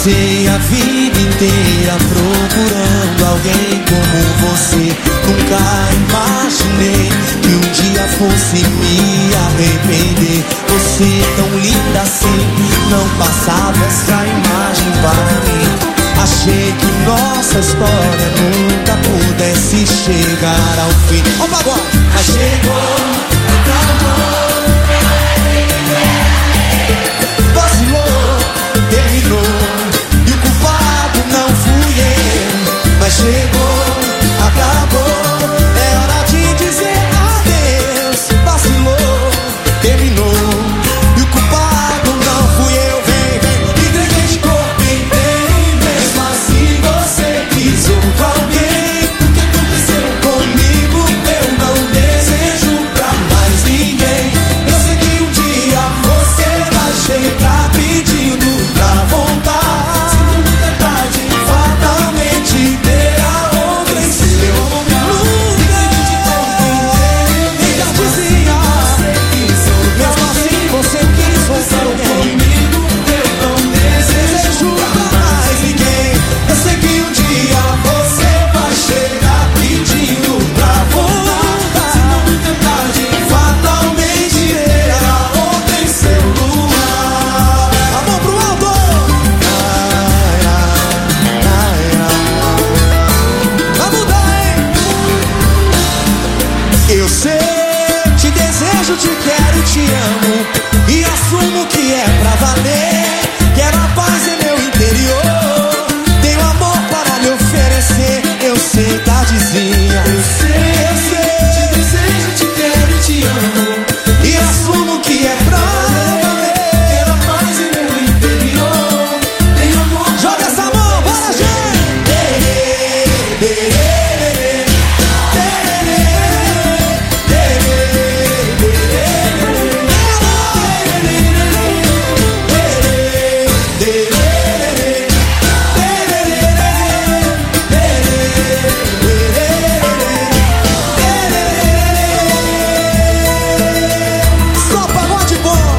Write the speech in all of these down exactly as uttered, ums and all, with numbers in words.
Passei a vida inteira procurando alguém como você. Nunca imaginei que um dia fosse me arrepender. Você tão linda assim, não passava essa imagem para mim. Achei que nossa história nunca pudesse chegar ao fim. Opa, agora! Mas chegou, acabou, vacilou, terminou, e o culpado não fui eu. Mas chegou, acabou, é hora de dizer adeus. Vacilou, terminou, e o culpado não fui eu. Vem, vem, entreguei de corpo inteiro, mesmo assim você quis outro alguém. O que aconteceu comigo eu não desejo pra mais ninguém. Eu sei que um dia você vai chegar pedindo pra voltar. Sinto muita tarde, fatalmente terá outra em seu lugar. Entreguei de corpo inteiro, e já dizia mesmo assim você quis outro comigo eu não desejo pra mais ninguém. Eu sei que um dia você vai chegar pedindo pra voltar. Sinto muita tarde, fatalmente terá outra em seu lugar. A mão pro alto! Ai, ai, ai, ai. Vai mudar, hein? Eu sei, te desejo, te quero, te amo, e assumo que é pra valer. Quero a paz em meu interior, tenho amor para me oferecer. Eu sei, tardezinha, eu sei, eu sei, te desejo, te quero, te amo, e assumo que é pra valer. Quero a paz em meu interior, tenho amor. Joga essa mão, bora, gente! Só pagode bom.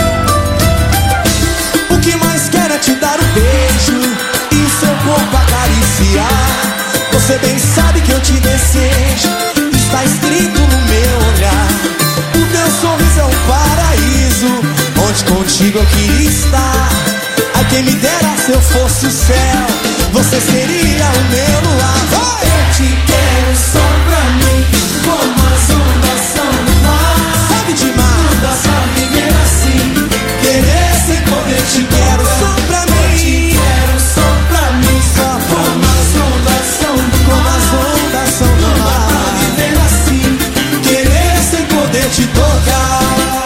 O que mais quero é te dar um beijo e o seu corpo acariciar. Você bem sabe que eu te desejo, está escrito no meu olhar. O teu sorriso é um paraíso, onde contigo eu queria estar. Ai, quem me dera se eu fosse o céu, você seria o meu luar. Vai! Eu te quero só pra mim, como as ondas são no mar. Sabe demais, não dá pra viver assim, querer sem poder. Te quero só pra mim, eu te quero só pra mim, só como as ondas são no mar. Como as ondas são no mar, não dá pra viver assim, querer sem poder te tocar.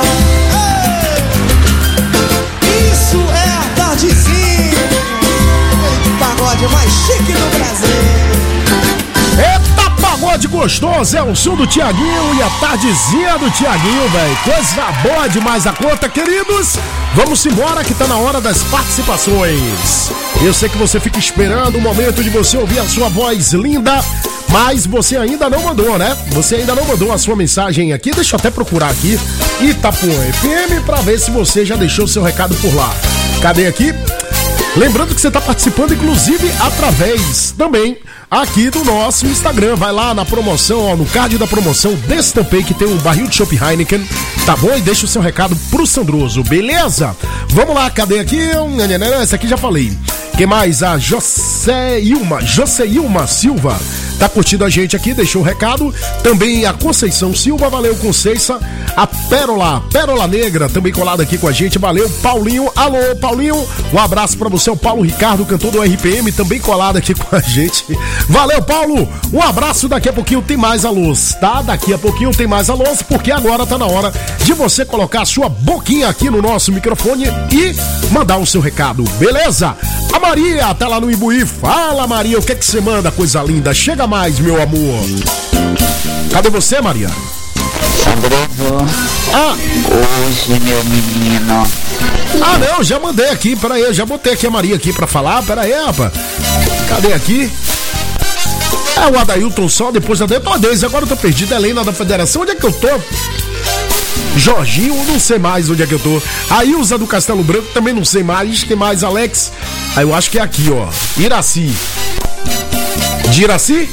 Ei! Isso é a tardezinha, o pagode mais chique do Brasil. Eita, pagode gostoso, é o som do Tiaguinho e a tardezinha do Tiaguinho, velho. Coisa boa demais a conta, queridos. Vamos embora que tá na hora das participações. Eu sei que você fica esperando o momento de você ouvir a sua voz linda, mas você ainda não mandou, né? Você ainda não mandou a sua mensagem aqui. Deixa eu até procurar aqui Itapuã F M pra ver se você já deixou seu recado por lá. Cadê aqui? Lembrando que você está participando, inclusive, através também aqui do nosso Instagram. Vai lá na promoção, ó, no card da promoção, destampei que tem um barril de chopp Heineken, tá bom? E deixa o seu recado pro Sandroso, beleza? Vamos lá, cadê aqui? Essa aqui já falei. Quem mais? A Joseilma, Joseilma Silva tá curtindo a gente aqui, deixou o recado. Também a Conceição Silva, valeu Conceição. A Pérola, Pérola Negra, também colada aqui com a gente, valeu. Paulinho, alô Paulinho, um abraço pra você. O Paulo Ricardo, cantor do R P M, também colado aqui com a gente. Valeu, Paulo, um abraço. Daqui a pouquinho tem mais alôs, tá? Daqui a pouquinho tem mais alôs, porque agora tá na hora de você colocar a sua boquinha aqui no nosso microfone e mandar o seu recado, beleza? A Maria tá lá no Imbuí. Fala, Maria, o que é que você manda? Coisa linda, chega mais, meu amor. Cadê você, Maria? Sandroso, Ah, hoje, meu menino. ah não, já mandei aqui, peraí, eu já botei aqui a Maria aqui pra falar, peraí, rapaz. Cadê aqui? É o Adailton só, depois da Deus, agora eu tô perdido, é Helena da Federação, onde é que eu tô? Jorginho, não sei mais onde é que eu tô. A Ilza do Castelo Branco, também não sei mais. Quem mais, Alex? Aí eu acho que é aqui, ó. Iraci. De Iraci?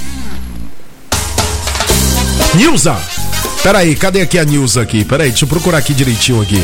Nilza. Peraí, cadê aqui a Nilza aqui? Peraí, deixa eu procurar aqui direitinho aqui.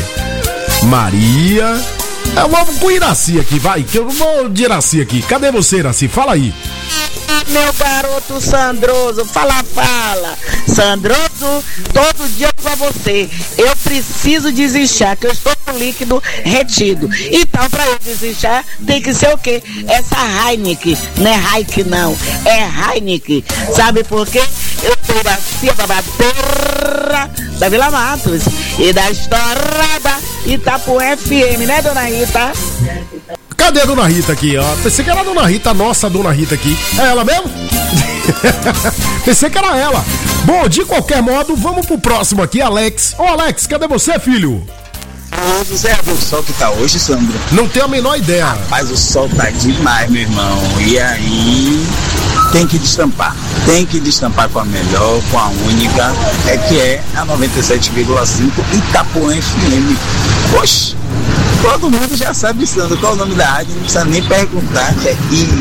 Maria. Eu vou com Iraci aqui, vai. Que eu vou de Iraci aqui. Cadê você, Iraci? Fala aí. Meu garoto Sandroso, fala, fala. Sandroso, todo dia pra você. Eu preciso desinchar, que eu estou com líquido retido. Então, pra eu desinchar, tem que ser o quê? Essa Heineken. Não é Heineken, não. É Heineken. Sabe por quê? Eu sou da Cia Babaterra da Vila Matos e da estourada Itapuã F M, né, dona Rita? Cadê a dona Rita aqui, ó? Pensei que era a dona Rita, a nossa dona Rita aqui. É ela mesmo? Pensei que era ela. Bom, de qualquer modo, vamos pro próximo aqui, Alex. Ô, Alex, cadê você, filho? Ah, você viu o sol que tá hoje, Sandro? Não tenho a menor ideia. Mas o sol tá demais, meu irmão. E aí, tem que destampar. Tem que destampar com a melhor, com a única, é que é a noventa e sete vírgula cinco Itapuã F M. Poxa, todo mundo já sabe, Sandro, qual é o nome da rádio, não precisa nem perguntar, que é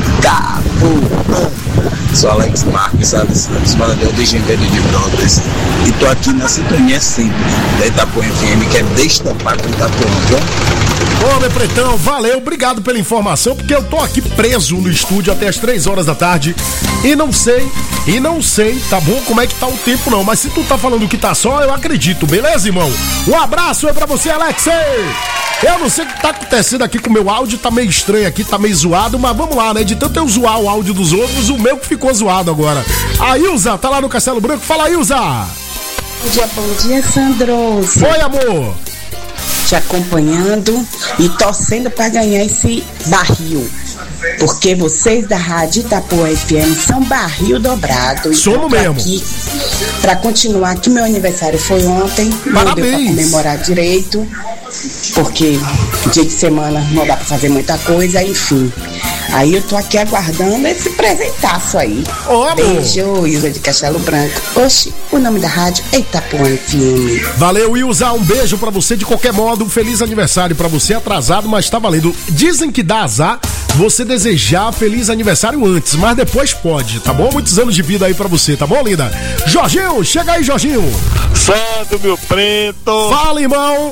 Itapuã. Sou Alex Marques, Salles Santos, morador de Engenheiro de Brotas. E tô aqui na sintonia sempre da Itapuã F M, que é destampar com Itapuã, viu? Ô, meu pretão, valeu, obrigado pela informação, porque eu tô aqui preso no estúdio até as três horas da tarde e não sei, e não sei, tá bom, como é que tá o tempo não, mas se tu tá falando que tá só, eu acredito, beleza, irmão? Um abraço é pra você, Alex! Eu não sei o que tá acontecendo aqui com o meu áudio, tá meio estranho aqui, tá meio zoado, mas vamos lá, né? De tanto eu zoar o áudio dos outros, o meu que ficou zoado agora. A Ilza tá lá no Castelo Branco, fala, Ilza! Bom dia, bom dia, Sandroso. Oi, amor! Te acompanhando e torcendo para ganhar esse barril. Porque vocês da Rádio Itapuã F M são barril dobrado. Somos mesmo. Aqui para continuar, que meu aniversário foi ontem. Parabéns. Não deu para comemorar direito, porque dia de semana não dá para fazer muita coisa, enfim. Aí eu tô aqui aguardando esse presentaço aí. Ô, amor. Beijo, Ilza de Castelo Branco. Oxe, o nome da rádio é Itapuã F M. Valeu, Ilza, um beijo pra você de qualquer modo, um feliz aniversário pra você, atrasado, mas tá valendo. Dizem que dá azar você desejar feliz aniversário antes, mas depois pode, tá bom? Muitos anos de vida aí pra você, tá bom, linda? Jorginho, chega aí, Jorginho. Santo, meu preto. Fala, irmão.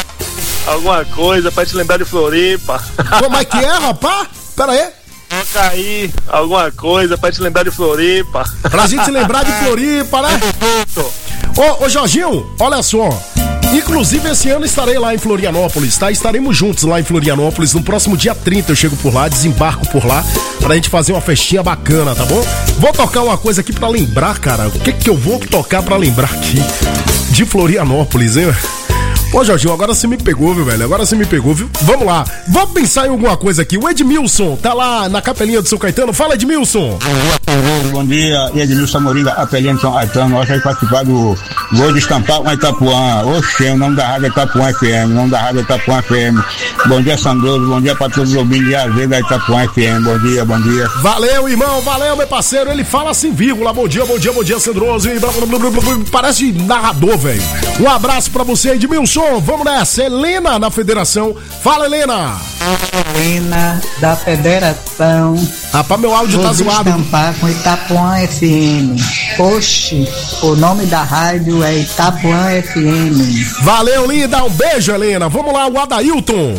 Alguma coisa pra te lembrar de Floripa. Como é que é, rapá? Pera aí. Toca aí, alguma coisa pra te lembrar de Floripa. Pra gente lembrar de Floripa, né? Ô, ô, Jorginho, olha só. Inclusive, esse ano estarei lá em Florianópolis, tá? Estaremos juntos lá em Florianópolis. No próximo dia trinta eu chego por lá, desembarco por lá, pra gente fazer uma festinha bacana, tá bom? Vou tocar uma coisa aqui pra lembrar, cara. O que que eu vou tocar pra lembrar aqui de Florianópolis, hein? Pô, Jorginho, agora você me pegou, viu, velho? Agora você me pegou, viu? Vamos lá. Vamos pensar em alguma coisa aqui. O Edmilson tá lá na capelinha do São Caetano. Fala, Edmilson. Bom dia, Edmilson Moringa, capelinha do São Caetano. Nós vamos participar do Vou Destampar com a Itapuã. Oxe, o nome da rádio é Itapuã F M. O nome da rádio é Itapuã F M. Bom dia, Sandroso. Bom dia pra todos os ouvintes de A Z da Itapuã F M. Bom dia, bom dia. Valeu, irmão. Valeu, meu parceiro. Ele fala assim, vírgula. Bom dia, bom dia, bom dia, Sandroso. E blá, blá, blá, blá, blá, parece narrador, velho. Um abraço pra você, Edmilson. Vamos nessa. Helena na Federação. Fala, Helena. Helena da Federação. Rapaz, meu áudio Vou tá zoado. Destampar com Itapuã F M. Oxe, o nome da rádio é Itapuã F M. Valeu, linda. Um beijo, Helena. Vamos lá, o Adailton.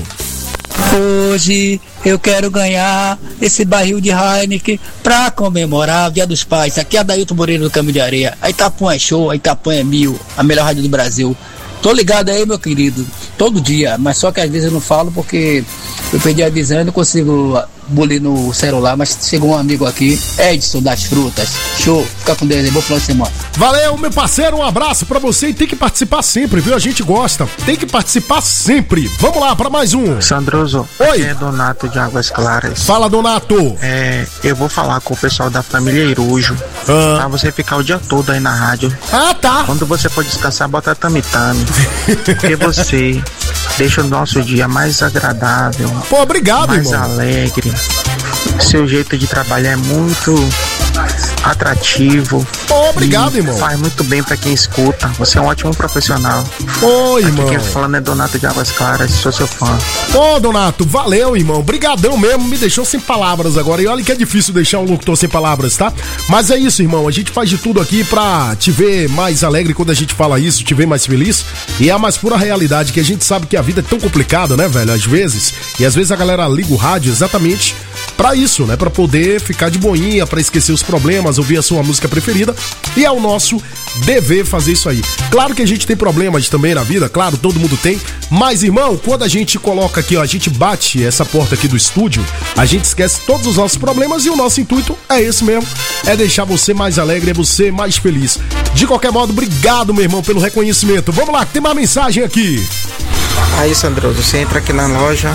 Hoje eu quero ganhar esse barril de Heineken pra comemorar o Dia dos Pais. Aqui é Adailton Moreira do Caminho de Areia. A Itapuã é show, a Itapuã é mil, a melhor rádio do Brasil. Tô ligado aí, meu querido, todo dia, mas só que às vezes eu não falo porque eu perdi a visão e não consigo bulir no celular, mas chegou um amigo aqui, Edson das Frutas. Show, fica com Deus aí, bom final de semana. Valeu, meu parceiro, um abraço pra você e tem que participar sempre, viu? A gente gosta, tem que participar sempre. Vamos lá, pra mais um. Sandroso, oi. Aqui é Donato de Águas Claras. Fala, Donato. É, eu vou falar com o pessoal da família Irujo, ah. pra você ficar o dia todo aí na rádio. Ah, tá. Quando você for descansar, bota tami-tami, porque você deixa o nosso dia mais agradável. Pô, obrigado, mais irmão. alegre. Seu jeito de trabalhar é muito atrativo. Oh, obrigado, irmão. Faz muito bem pra quem escuta. Você é um ótimo profissional. Oi, irmão. Aqui quem falando é Donato de Águas Claras, sou seu fã. Ô, Donato, valeu, irmão. Brigadão mesmo, me deixou sem palavras agora. E olha que é difícil deixar um locutor sem palavras, tá? Mas é isso, irmão. A gente faz de tudo aqui pra te ver mais alegre quando a gente fala isso, te ver mais feliz. E é a mais pura realidade, que a gente sabe que a vida é tão complicada, né, velho? Às vezes. E às vezes a galera liga o rádio exatamente pra isso, né? Pra poder ficar de boinha, pra esquecer os problemas, ouvir a sua música preferida. E é o nosso dever fazer isso aí. Claro que a gente tem problemas também na vida, claro, todo mundo tem. Mas, irmão, quando a gente coloca aqui, ó, a gente bate essa porta aqui do estúdio, a gente esquece todos os nossos problemas e o nosso intuito é esse mesmo, é deixar você mais alegre, é você mais feliz. De qualquer modo, obrigado, meu irmão, pelo reconhecimento. Vamos lá, que tem uma mensagem aqui. Aí, Sandroso, você entra aqui na loja.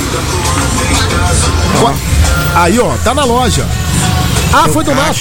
Ó. Aí, ó, tá na loja. Ah, foi Donato.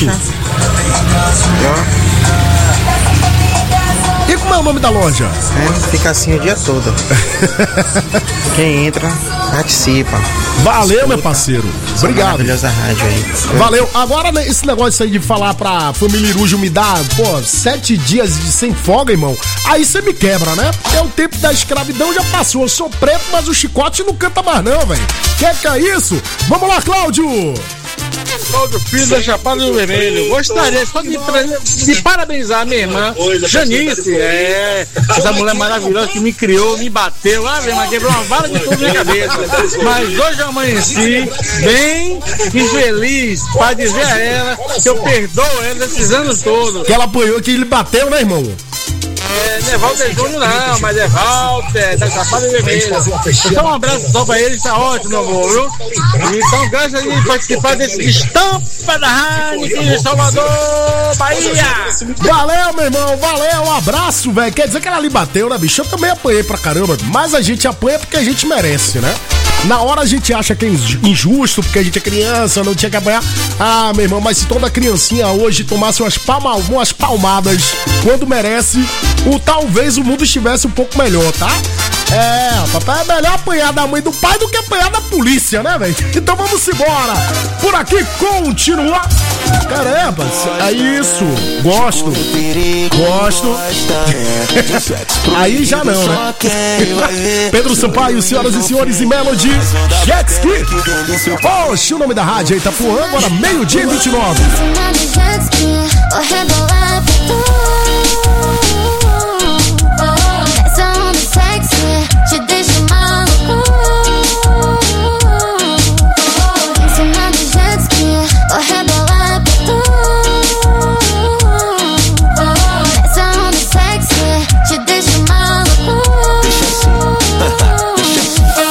E como é o nome da loja? É, fica assim o dia todo. Quem entra, participa. Valeu, escuta, meu parceiro. Obrigado. Maravilhosa rádio aí. Valeu. Agora, esse negócio aí de falar pra família Irujo me dar, pô, sete dias de sem folga, irmão, aí você me quebra, né? Porque o tempo da escravidão já passou. Eu sou preto, mas o chicote não canta mais não, velho. Quer que é isso? Vamos lá, Cláudio! Cláudio Filho da Chapada do Vermelho. Gostaria só de, de parabenizar a minha irmã, Janice. É, essa mulher maravilhosa que me criou, me bateu. Ah, mas quebrou uma vara de tudo na minha cabeça. Mas hoje eu amanheci bem e feliz para dizer a ela que eu perdoo ela esses anos todos. Que ela apoiou, que ele bateu, né, irmão? É, não é Walter Júnior não, mas é Walter, da Chapada Vermelha. Então um abraço só pra ele, tá ótimo, meu amor, viu? Então, graças a Deus, participar desse Estampa da Heineken de Salvador, Bahia. Valeu, meu irmão, valeu, um abraço, velho. Quer dizer que ela ali bateu, né, bicho? Eu também apanhei pra caramba, mas a gente apanha porque a gente merece, né? Na hora a gente acha que é injusto, porque a gente é criança, não tinha que apanhar. Ah, meu irmão, mas se toda criancinha hoje tomasse umas, palma, umas palmadas quando merece, o, talvez o mundo estivesse um pouco melhor, tá? É, papai, é melhor apanhar da mãe do pai do que apanhar da polícia, né, velho? Então vamos embora. Por aqui continua. Caramba, é isso. Gosto. Gosto. Aí já não, né? Pedro Sampaio, senhoras e senhores, e Melody Jet Ski. Poxa, o nome da rádio aí, Itapuã, agora meio-dia e vinte e nove. Te deixa maluco. Em cima do jet ski, vou rebolar pra tu. Essa onda sexy te deixa maluco. Deixa assim, deixa assim.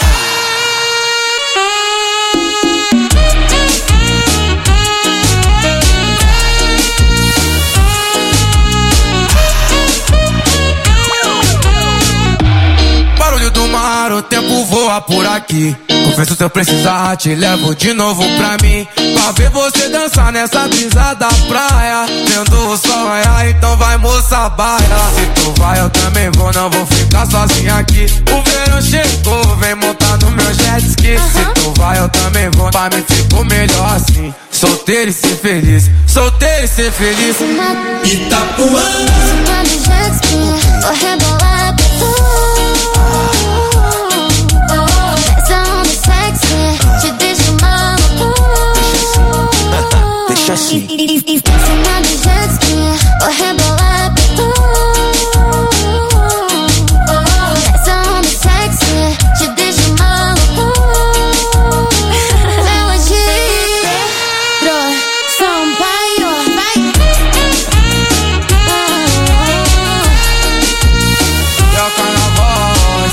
O tempo voa por aqui. Confesso, se eu precisar, te levo de novo pra mim. Pra ver você dançar nessa brisa da praia. Vendo o sol raiar, então vai, moça, baia. Se tu vai, eu também vou, não vou ficar sozinho aqui. O verão chegou, vem montar no meu jet ski. Se tu vai, eu também vou, pra mim ficou melhor assim. Solteiro e ser feliz, solteiro e ser feliz. Itapuã. Em cima do jet ski, vou rebolar pra tu. Te deixa maluco. Deixa assim. Em cima do jet ski, vou rebolar pra tu. Essa onda sexy te deixa maluco. Melody, Pedro Sampaio, vai. Toca na voz.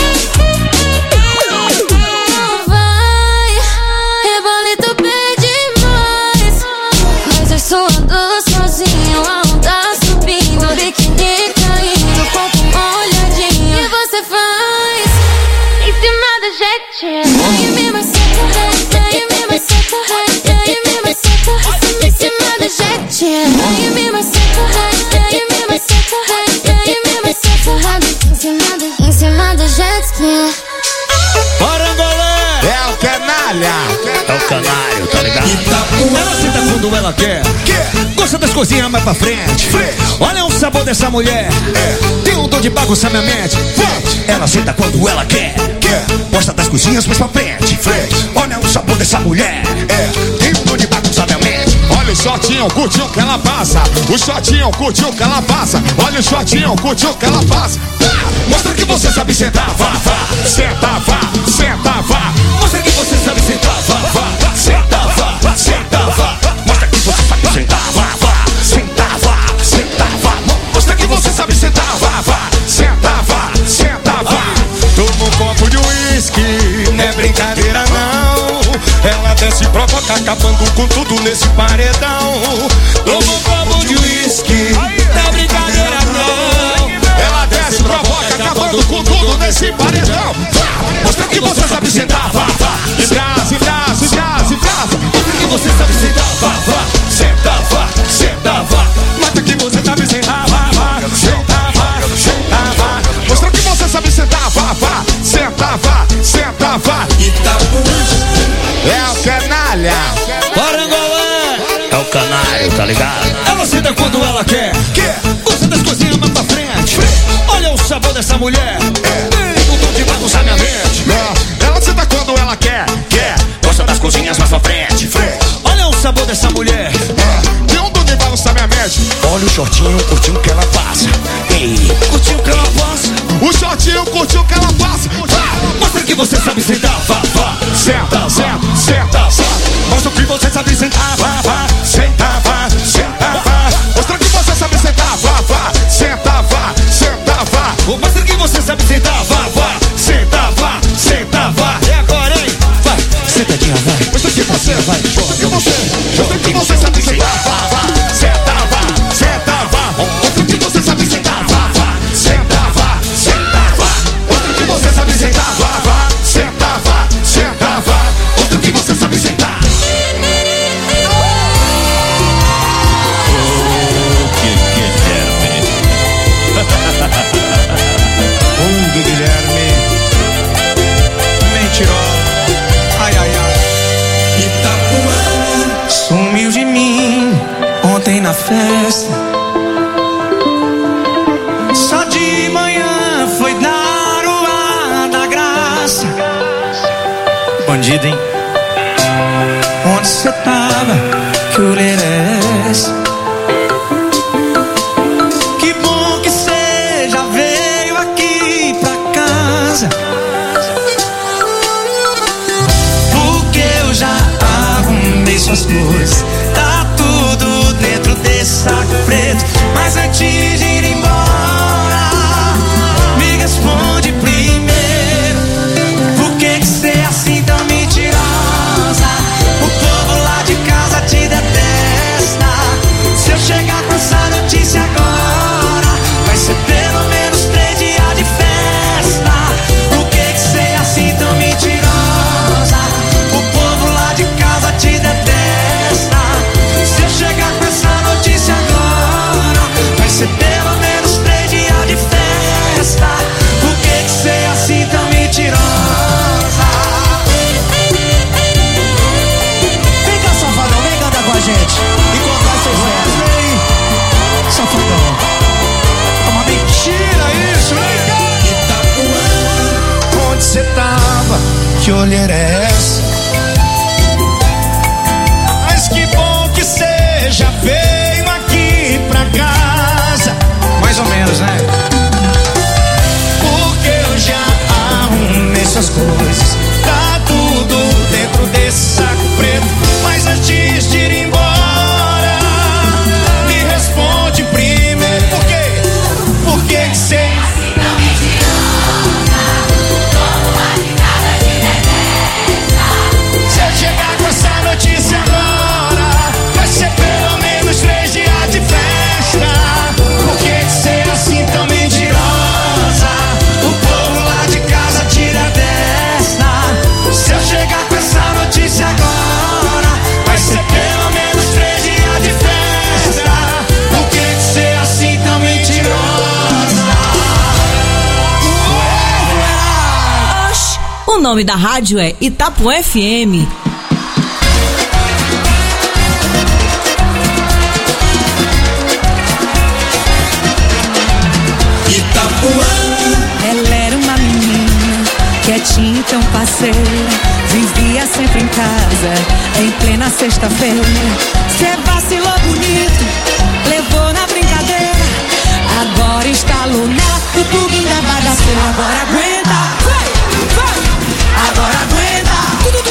Sozinho, a onda subindo, biquíni caindo, corpo molhadinho. E você faz em cima do jet. E me maceta, e me maceta, e me maceta, em cima do jet. E me maceta, e me maceta, e me maceta, em cima do, em cima do jet ski. Parangolé! É o canalha! É o canário, tá ligado? Ela senta quando ela quer, gosta das coisinhas mais pra frente. Olha o sabor dessa mulher, tem um dom de bagunçar minha mente. Ela senta quando ela quer, gosta das coisinhas mais pra frente. Olha o sabor dessa mulher, tem um dom de bagunçar minha mente. Olha o shortinho, curtiu o que ela passa. O shortinho, curtiu o que ela passa. Olha o shortinho, curtiu o que ela passa. Mostra que você sabe sentar, vá, vá. Senta, vá, senta, vá. Mostra que você sabe sentar, vá, vá. Senta, vá, senta, vá. Mostra que você sabe sentar, vá, vá. Senta, vá, senta, vá. Mostra que você sabe sentar, vá, vá. Senta, vá, senta, vá. Toma um copo de uísque, não é brincadeira não. Ela desce e provoca, acabando com tudo nesse paredão. Toma um copo de uísque, não é brincadeira não. Ela desce e provoca, acabando com tudo nesse paredão. Mostra que você sabe sentar, vá, vá. E traz, e traz, e traz, e traz. Mostra que você sabe sentar, vá, vá. Senta, vá, senta, vá. Mostra que você sabe sentar, vá, vá. Senta, vá, senta, vá. Mostra que você sabe sentar, vá, vá. Senta, vá, senta, vá. É o canalha. Parangolé. É o canário, tá ligado? Ela senta quando ela quer, gosta das coisinhas mais pra frente. Olha o sabor dessa mulher, tem um dom de bagunçar minha mente. Ela senta quando ela quer, quer. Gosta das coisinhas mais pra frente. Olha o sabor dessa mulher, tem um dom de bagunçar minha mente. olha o shortinho, curtiu o que ela passa. Ei, curtiu o que ela passa. O shortinho curtiu o que ela passa. Mostra que você sabe sentar, vá, vá. Senta, senta, senta, senta. Mostra que você sabe sentar, vá, vá. Senta, vá, senta, vá. Mostra que você sabe sentar, vá, vá. Senta, vá, senta, vá. Mostra que você sabe sentar, vá, vá. Senta, vá, senta, vá. É agora, hein? Vai, sentadinha, vai. Mostra que você vai, mostra que você, mostra que você sabe sentar, vá, vá. Senta, vá, senta, vá. Mostra que você sabe sentar, vá, vá. Senta, vá, senta, vá. Mostra que você sabe sentar, vá, vá. Senta, vá, senta, vá. Mostra que você sabe sentar. Um Guilherme mentiroso. Ai, ai, ai. Itapuã sumiu de mim ontem na festa. Só de manhã foi dar o ar da graça. Bandido, hein? Onde cê tava? Que olheira é essa? Que bom que cê já veio aqui pra casa, porque eu já arrumei suas coisas. Tá tudo dentro desse saco preto. Mas antes de ir embora, me responde primeiro: por que que cê é assim tão mentirosa? O povo lá de casa te detesta. Se eu chegar com essa notícia agora, vai ser pelo menos três dias de festa. Por que que cê é assim tão mentirosa? O povo lá de casa te detesta. Se eu chegar com essa notícia agora, vai ser pelo menos três dias de festa. Por que que cê é assim tão mentirosa? Vem cá, safadão, vem cantar com a gente e contar seus versos. Safadão, é uma mentira isso, hein? Itapuã, onde cê tava? Que olheira é essa? Mas que bom que cê já veio aqui pra casa. Mais ou menos, né? Porque eu já arrumei suas coisas. Tá tudo dentro desse saco preto. Mas antes de ir embora, me responde primeiro: por quê? Por que que cê Se eu chegar com essa notícia agora, vai ser pelo menos três dias de festa. Por que que cê é assim tão mentirosa? O povo lá de casa tira a testa. Se eu chegar com essa notícia agora, vai ser pelo menos três dias de festa. Por que que cê é assim tão mentirosa? O nome da rádio é Itapuã F M. Ela era uma menina quietinha e tão parceira, vivia sempre em casa, em plena sexta-feira. Cê vacilou bonito, levou na brincadeira, agora instalou na o plugin da bagaceira. Agora aguenta, vai, vai. Agora aguenta,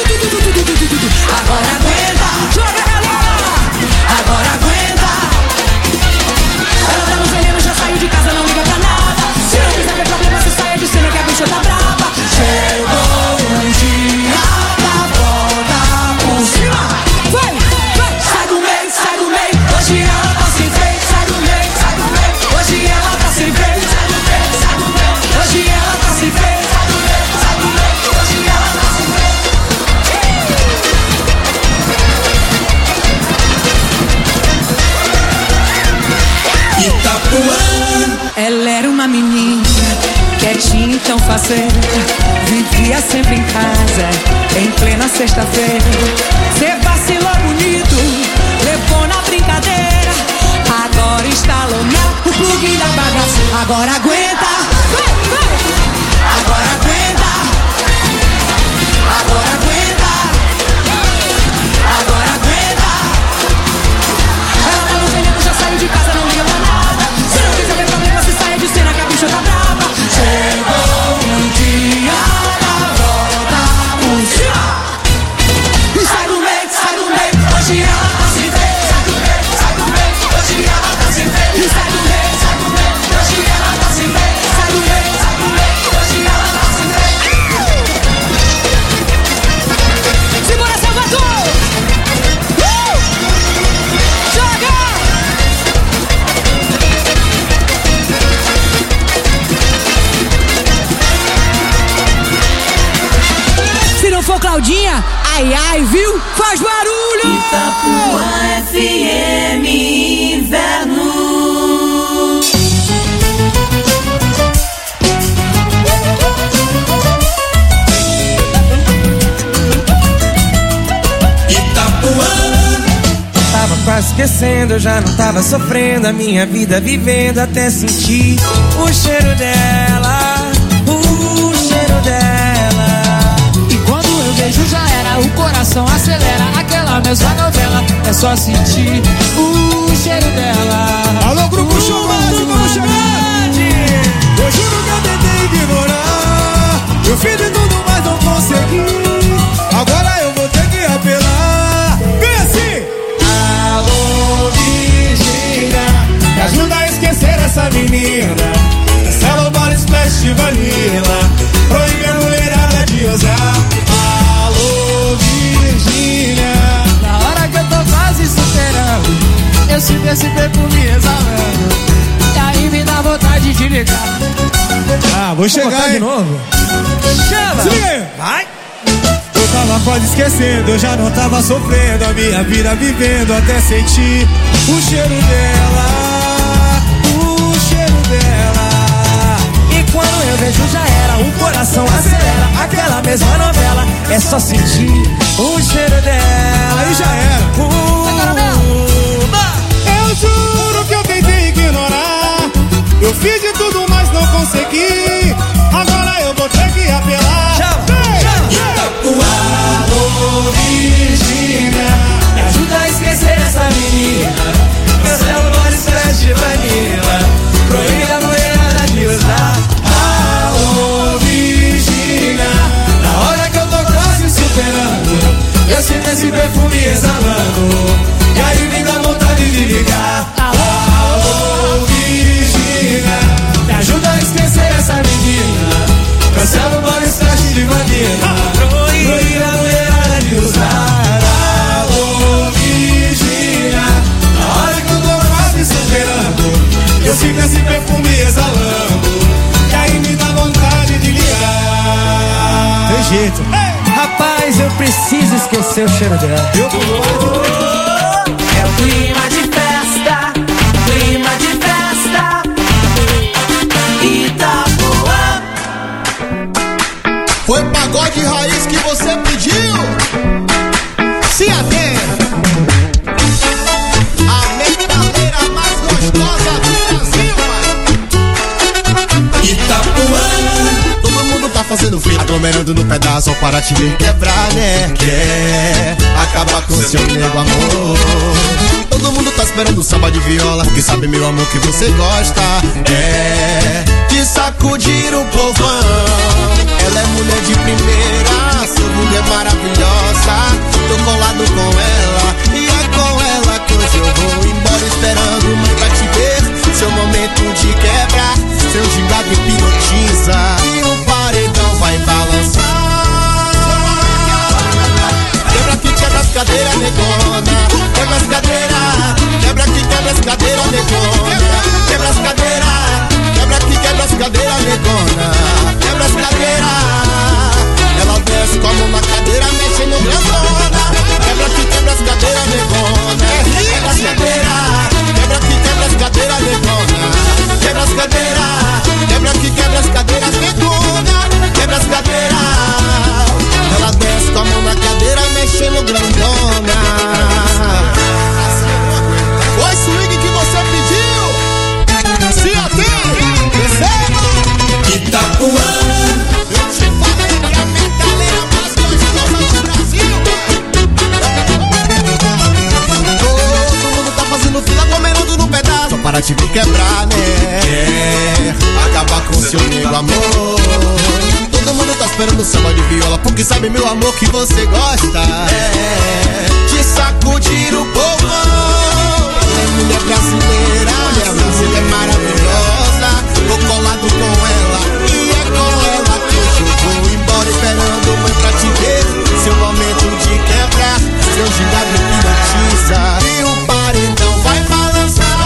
agora aguenta, joga ela, agora aguenta. Ela tá no veneno, já saiu de casa, não liga pra nada. Se não quiser ver problema, você saia de cena que a bicha tá brava. Chegou um dia da volta por cima. Vai, vai, sai do meio, sai do meio. Hoje ela tá sem freio, sai do meio, sai do meio. Hoje ela tá sem freio, sai do meio, sai do meio. Hoje ela tá sem freio, sai do meio, sai do meio. Hoje ela tá sem freio. Itapuã. Ela era uma menina quietinha e tão faceira, vivia sempre em casa, em plena sexta-feira. Cê vacilou bonito, levou na brincadeira, agora instalou na o plugin da bagaceira. Agora aguenta, vai, vai. Agora aguenta, agora aguenta, agora aguenta. Ela tá no veneno, já saiu de casa, não liga pra nada. Se não quiser ver problema, você saia de cena que a bicha tá brava. Chegou um dia da volta por cima. E sai do meio, sai do meio. Hoje ela tá sem freio, sai do meio, sai do meio. Hoje ela tá sem freio. E sai do meio, sai do meio. Hoje ela tá sem freio, sai do meio, sai do meio. Hoje ela tá sem freio. Segura, Salvador! Uh! Joga! Se não for Claudinha, ai ai, viu? Faz barulho! Itapuã F M Inverno. Tava quase esquecendo, eu já não tava sofrendo a minha vida vivendo até sentir o cheiro dela, o cheiro dela. E quando eu vejo já era, o coração acelera, aquela mesma novela, é só sentir o cheiro dela. Alô, grupo Show Mágico, vamos chegar! Eu juro que eu tentei ignorar, eu fiz de tudo, mas não consegui. Agora eu vou ter que apelar. Vem assim! Alô, Virgínia, me ajuda a esquecer essa menina. Essa Lobara Splash de Vanilla, proíbe a mulherada de usar. Alô, Virgínia, Na hora que eu tô quase superando, eu sinto esse perfume exalando, e aí me dá vontade de ligar. Ah, vou chegar de novo. Chama! Se liga aí. Vai! Eu tava quase esquecendo, eu já não tava sofrendo a minha vida vivendo até sentir o cheiro dela, o cheiro dela. E quando eu vejo já era, o coração acelera, aquela mesma novela, é só sentir o cheiro dela. Aí já era. Uh, eu juro que eu tentei ignorar, eu fiz de tudo, mas não consegui. Agora eu vou ter que apelar. Alô, Virgínia, me ajuda a esquecer essa menina. Cancela o Lobara Splash de Vanilla, proíbe a mulherada de usar. alô, Virgínia, Na hora que eu tô quase superando, eu sinto esse perfume exalando, e aí me dá vontade de ligar. alô, Virgínia, Me ajuda a esquecer essa menina. Cancela o Lobara Splash de Vanilla, proíbe a mulherada de usar. alô, Virgínia, Na hora que eu tô quase superando, eu sinto esse perfume exalando, e aí me dá vontade de ligar. Tem jeito. rapaz, eu preciso esquecer o cheiro dela. Eu vou. É o clima de festa, clima de festa. Itapuã. Foi pagode raiz que você pediu? Se atenda. A metaleira mais gostosa do Brasil, mano. aglomerando no pedaço para te ver quebrar, né? Quer acabar com seu nego amor. Todo mundo tá esperando samba de viola, porque sabe, meu amor, que você gosta. É de sacudir o povão. Ela é mulher de primeira, seu mundo é maravilhosa. Tô colado com ela, e é com ela que hoje eu vou embora, esperando mãe pra te ver. Seu momento de quebra, seu gingado hipnotiza, e o paredão vai balançar. Quebra aqui, quebra as cadeiras, negona. Quebra as cadeiras, quebra aqui, quebra as cadeiras, negona. Quebra as cadeiras, quebra aqui, quebra as cadeiras, negona. Quebra as cadeiras, ela desce com a mão na cadeira, mexendo grandona. Quebra aqui, quebra as cadeiras, negona. Quebra as cadeiras, quebra aqui, quebra as cadeiras, negona. Quebra as cadeiras, quebra aqui, quebra as cadeiras, negona. Quebra as cadeiras, ela desce com a mão na cadeira, mexendo grandona. Oi, swing que você pediu, se atende, receba. Itapuã, eu te falei pra metaleira mais gostosa do Brasil. Todo mundo tá fazendo fila, aglomerando no pedaço, só para te ver quebrar, né? Quer acabar com seu nego amor. Todo mundo tá esperando samba de viola, porque sabe, meu amor, que você gosta. É de sacudir o povão. Mulher brasileira, mulher brasileira é maravilhosa. Tô colado com ela, e é com ela que hoje eu vou embora, esperando mãe pra te ver. Seu momento de quebra, seu gingado hipnotiza, e o paredão vai balançar.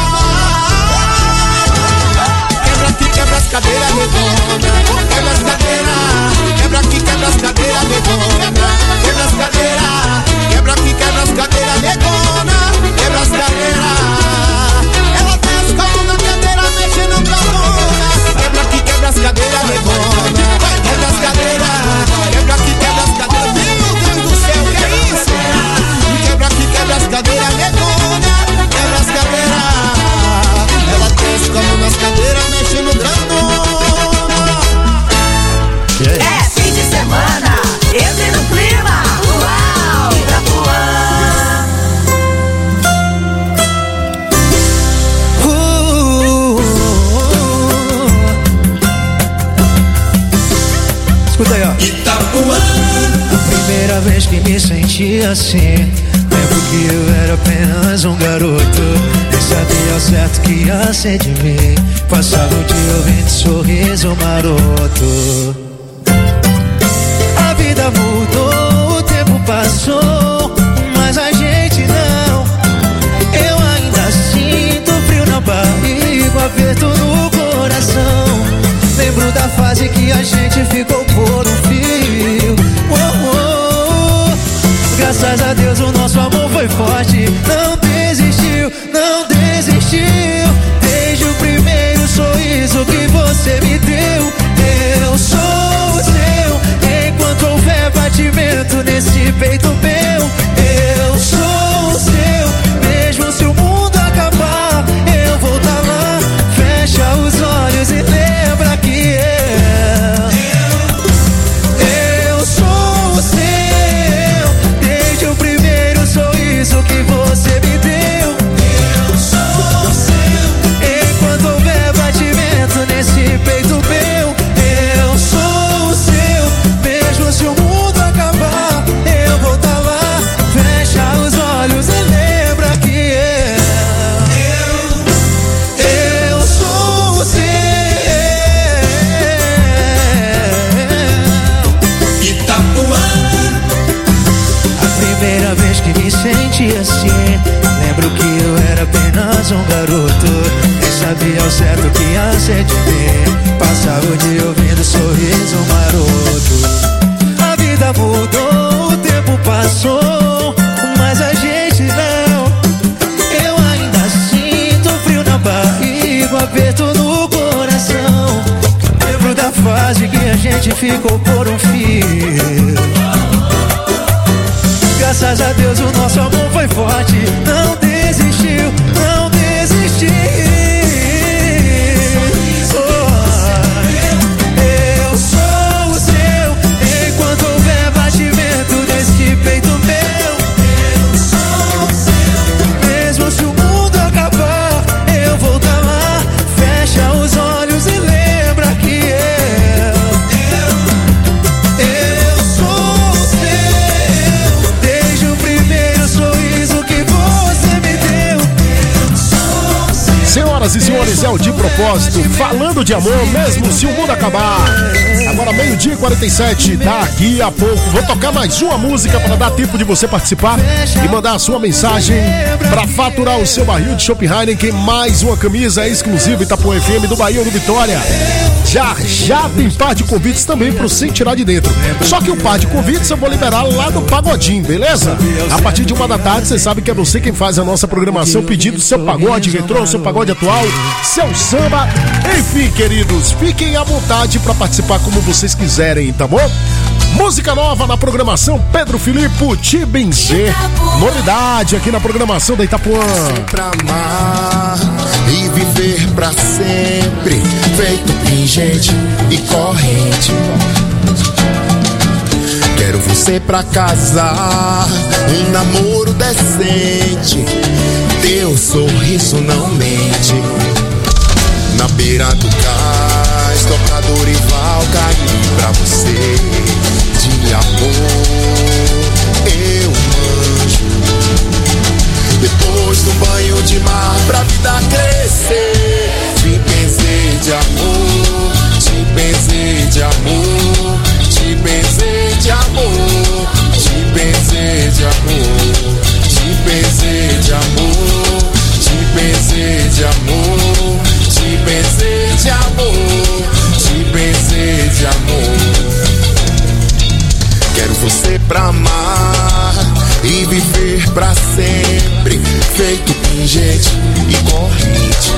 Quebra aqui, quebra as cadeiras, negona. Quebra as cadeiras, quebra aqui, quebra as cadeiras, negona. Quebra as cadeiras, quebra aqui, quebra as cadeiras, negona. Quebra as cadeiras, ela desce com a mão na cadeira, mexendo grandona. Quebra aqui, quebra as cadeiras, negona. Quebra as cadeiras, quebra aqui, quebra as cadeiras. Meu Deus do céu, que é isso? Quebra aqui, quebra as cadeiras, negona. Quebra as cadeiras, ela desce com a mão nas cadeiras, mexendo grandona. É fim de semana, entre no clima. Uau, Itapuã. Escuta aí, ó. Itapuã. A primeira vez que me senti assim, lembro que eu era apenas um garoto. Nem sabia ao certo que ia ser de mim. Passava o dia ouvindo sorriso maroto. A vida mudou, o tempo passou, mas a gente não. Eu ainda sinto frio na barriga, aperto no coração. Lembro da fase que a gente ficou por um fio. Oh, oh, oh. Graças a Deus o nosso amor foi forte. Não desistiu, não desistiu. Desde o primeiro sorriso que você me deu, eu sou o seu. Enquanto houver batimento nesse peito meu, eu sou o seu. Mesmo se o mundo acabar, eu vou tá lá. Fecha os olhos e lembra que eu, eu sou o seu. Desde o primeiro sorriso que você me deu, eu sou o seu. Enquanto houver batimento nesse peito meu, eu sou o seu. Mesmo se o mundo acabar, eu vou tá lá. Fecha os olhos e lembra que eu, eu sou o seu. Itapuã. A primeira vez que me senti assim, lembro que eu era apenas um garoto. Nem sabia ao certo que ia ser de mim. Passava o dia ouvindo sorriso maroto. A vida mudou, o tempo passou, mas a gente não. Eu ainda sinto frio na barriga, aperto no coração. Lembro da fase que a gente ficou por um fio. Graças a Deus o nosso amor foi forte. Não desistiu, não desistiu. Oh, eu sou o seu. Esse é o De Propósito, falando de amor mesmo se o mundo acabar. Agora meio-dia e quarenta e sete, daqui a pouco vou tocar mais uma música para dar tempo de você participar e mandar a sua mensagem para faturar o seu barril de Chopp Heineken, mais uma camisa exclusiva Itapuã F M do Bahia ou do Vitória. Já, já tem par de convites também pro Sem Tirar de Dentro. Só que o par de convites eu vou liberar lá no Pagodinho, beleza? A partir de uma da tarde, você sabe que é você quem faz a nossa programação, pedindo seu pagode retrô, seu pagode atual, seu samba. Enfim, queridos, fiquem à vontade para participar como vocês quiserem, tá bom? Música nova na programação Pedro Filipe, Te Benzer. Novidade aqui na programação da Itapuã. Pra amar e viver pra sempre, feito pingente e corrente. Quero você pra casar, um namoro decente. Teu sorriso não mente. Na beira do cais, toca Dorival cair pra você. De amor eu manjo. Depois do banho de mar pra vida crescer. Te benzer de amor, te benzer de amor, te benzer de amor, te benzer de amor, te benzer de amor, te benzer de amor, te benzer de amor, te benzer de amor. Quero você pra amar e viver pra sempre, feito pingente e corrente.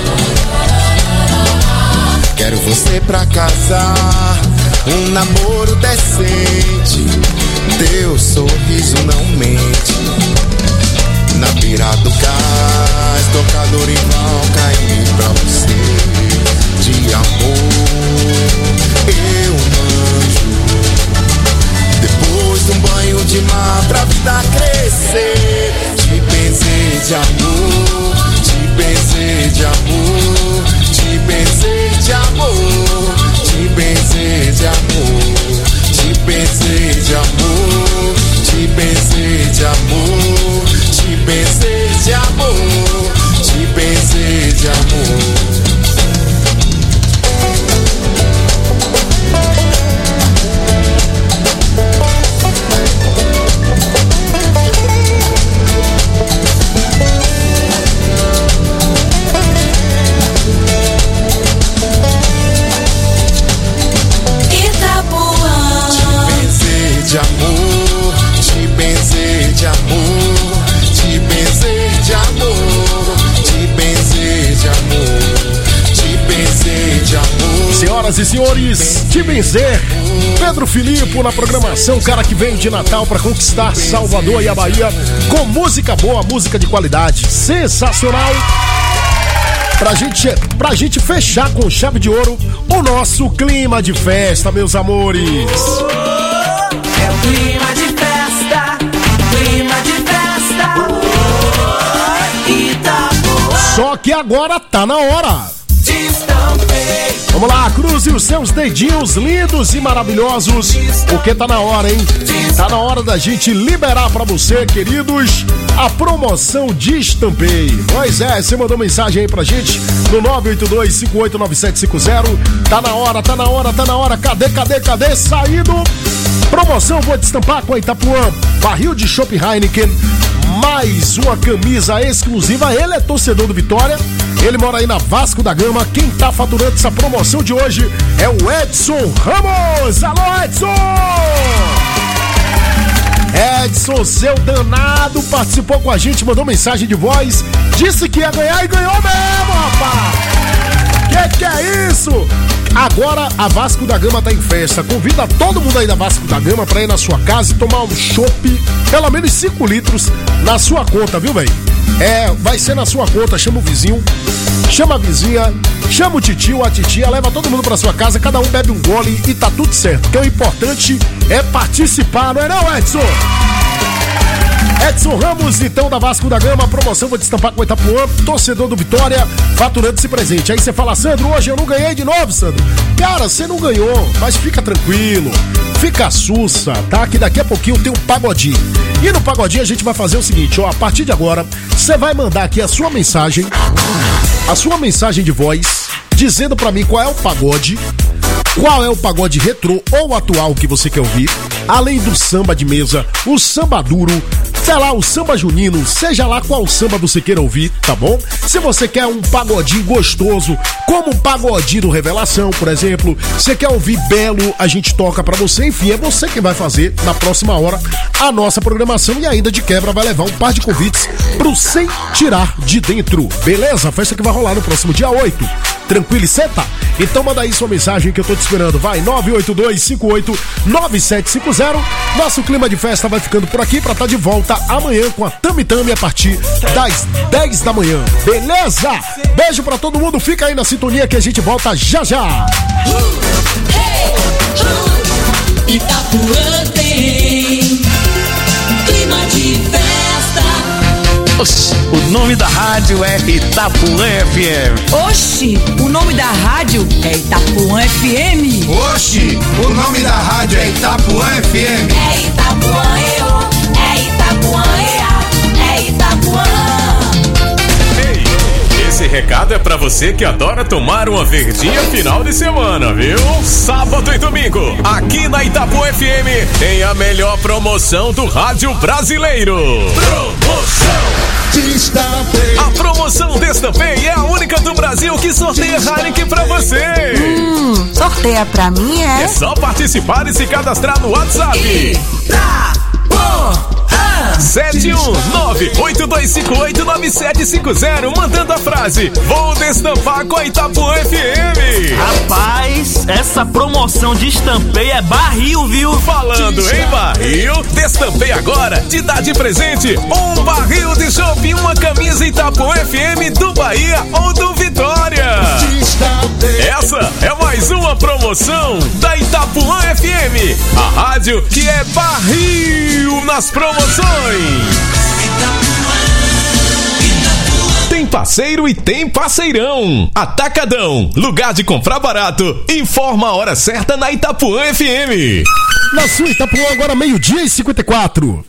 Quero você pra casar, um namoro decente. Teu sorriso não mente. Na beira do cais, toca Dorival cair pra você. De amor eu manjo. Depois de um banho de mar pra vida crescer. Te benzer de amor, te benzer de amor, te benzer de amor, te benzer de amor, te benzer de amor, te benzer de amor, te benzer de amor, te benzer de amor. De amor, te benzer de amor, te benzer de amor, te benzer de amor, te benzer de amor. Senhoras e senhores, Te Benzer, Pedro Filipe na programação, cara que vem de Natal pra conquistar Salvador e a Bahia com música boa, música de qualidade, sensacional. Pra gente, pra gente fechar com chave de ouro o nosso clima de festa, meus amores. É o clima de festa, clima de festa, oh, Itapuã. Só que agora tá na hora. Destampei. Vamos lá, cruze os seus dedinhos lindos e maravilhosos, porque tá na hora, hein? Tá na hora da gente liberar pra você, queridos, a promoção Destampei. Pois é, você mandou mensagem aí pra gente no nove oito dois, cinco oito nove sete cinco zero. Tá na hora, tá na hora, tá na hora. Cadê, cadê, cadê? Saído. Promoção vou destampar com a Itapuã, barril de Chopp Heineken, mais uma camisa exclusiva. Ele é torcedor do Vitória, ele mora aí na Vasco da Gama. Quem tá faturando essa promoção de hoje é o Edson Ramos. Alô, Edson! Edson, seu danado, participou com a gente, mandou mensagem de voz, disse que ia ganhar e ganhou mesmo, rapaz! Que que é isso? Agora a Vasco da Gama tá em festa. Convida todo mundo aí da Vasco da Gama pra ir na sua casa e tomar um chopp, pelo menos cinco litros na sua conta, viu, velho? É, vai ser na sua conta. Chama o vizinho, chama a vizinha, chama o titio, a titia, leva todo mundo pra sua casa, cada um bebe um gole e tá tudo certo. Porque o importante é participar, não é não, Edson? Edson Ramos, então, da Vasco da Gama, promoção vou destampar com o Itapuã, torcedor do Vitória, faturando esse presente. Aí você fala, Sandro, hoje eu não ganhei de novo, Sandro. Cara, você não ganhou, mas fica tranquilo, fica sussa, tá? Que daqui a pouquinho tem um pagodinho. E no pagodinho a gente vai fazer o seguinte, ó, a partir de agora, você vai mandar aqui a sua mensagem, a sua mensagem de voz, dizendo pra mim qual é o pagode, qual é o pagode retrô ou atual que você quer ouvir, além do samba de mesa, o samba duro, sei lá, o samba junino, seja lá qual samba você queira ouvir, tá bom? Se você quer um pagodinho gostoso, como o pagodinho do Revelação, por exemplo, você quer ouvir Belo, a gente toca pra você, enfim, é você quem vai fazer na próxima hora a nossa programação e ainda de quebra vai levar um par de convites pro Sem Tirar de Dentro, beleza? A festa que vai rolar no próximo dia oito. Tranquilo e senta? Então manda aí sua mensagem que eu tô te esperando. Vai, nove oito dois cinco oito nove sete cinco zero. Nosso clima de festa vai ficando por aqui pra estar de volta amanhã com a Tami Tami a partir das dez da manhã. Beleza? Beijo pra todo mundo. Fica aí na sintonia que a gente volta já já. Itapuã tem clima de festa. Oxi, o nome da rádio é Itapuã F M. Oxi, o nome da rádio é Itapuã F M. Oxi, o nome da rádio é Itapuã F M. É Itapuã E O, é Itapuã E A, é Itapuã. Ei, esse recado é pra você que adora tomar uma verdinha final de semana, viu? Sábado e domingo, aqui na Itapuã F M, tem a melhor promoção do rádio brasileiro. Promoção Destampei. A promoção Destampei é a única do Brasil que sorteia Heineken pra você. Hum, sorteia pra mim, é? É só participar e se cadastrar no WhatsApp. Itapuã sete um nove oito dois cinco oito nove sete cinco zero, mandando a frase vou destampar com a Itapuã F M. Rapaz, essa promoção de Destampei é barril, viu? Falando em barril, Destampei agora te dá de presente um barril de chopp e uma camisa Itapuã F M do Bahia ou do Vitória. Essa é mais uma promoção da Itapuã F M, a rádio que é barril nas promoções. Tem parceiro e tem parceirão. Atacadão, lugar de comprar barato. Informa a hora certa na Itapuã F M. Na sua Itapuã agora meio-dia e cinquenta e quatro.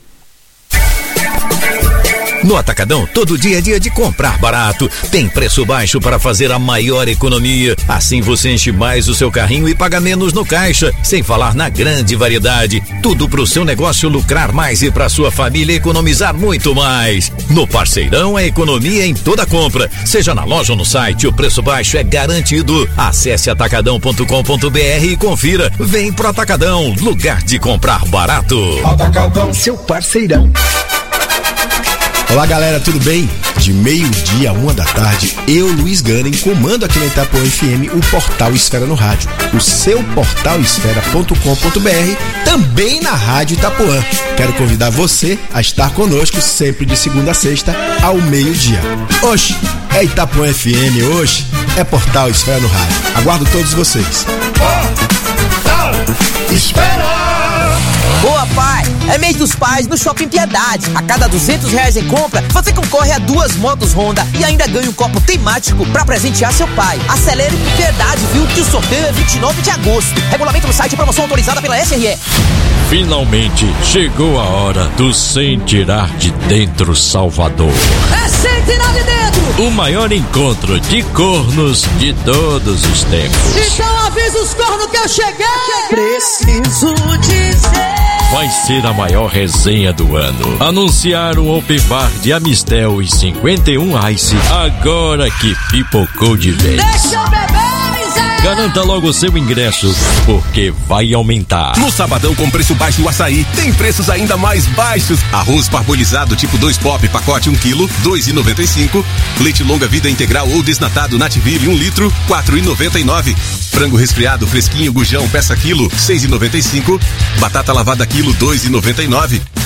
No Atacadão, todo dia é dia de comprar barato. Tem preço baixo para fazer a maior economia. Assim você enche mais o seu carrinho e paga menos no caixa. Sem falar na grande variedade. Tudo para o seu negócio lucrar mais e para sua família economizar muito mais. No Parceirão, a economia em toda compra. Seja na loja ou no site, o preço baixo é garantido. Acesse atacadão ponto com ponto br e confira. Vem pro Atacadão, lugar de comprar barato. Atacadão, seu parceirão. Olá galera, tudo bem? De meio-dia a uma da tarde, eu, Luiz Ganem, comando aqui na Itapuã F M o Portal Esfera no Rádio, o seu portal esfera ponto com ponto br, também na Rádio Itapuã. Quero convidar você a estar conosco sempre de segunda a sexta ao meio-dia. Oxe, é Itapuã F M, hoje é Portal Esfera no Rádio. Aguardo todos vocês. Portal Esfera! Boa, pai! É mês dos pais no Shopping Piedade. A cada duzentos reais em compra, você concorre a duas motos Honda e ainda ganha um copo temático pra presentear seu pai. Acelere com Piedade, viu? Que o sorteio é vinte e nove de agosto. Regulamento no site, promoção autorizada pela S R E. Finalmente chegou a hora do Sem Tirar de Dentro Salvador. É Sem Tirar de Dentro! O maior encontro de cornos de todos os tempos. Então avisa os cornos que eu cheguei! Preciso dizer. Vai ser a maior resenha do ano. Anunciar o Open Bar de Amistel e cinquenta e um Ice, agora que pipocou de vez. Deixa eu beber, Zé! Garanta logo o seu ingresso, porque vai aumentar. No sabadão com preço baixo do açaí, tem preços ainda mais baixos. Arroz parbolizado tipo dois pop, pacote um quilo, dois e noventa e cinco. Leite longa vida integral ou desnatado Nativille um litro, quatro e noventa e nove. Frango resfriado fresquinho Gujão peça quilo, seis e noventa e cinco. Batata lavada quilo, dois e noventa e nove.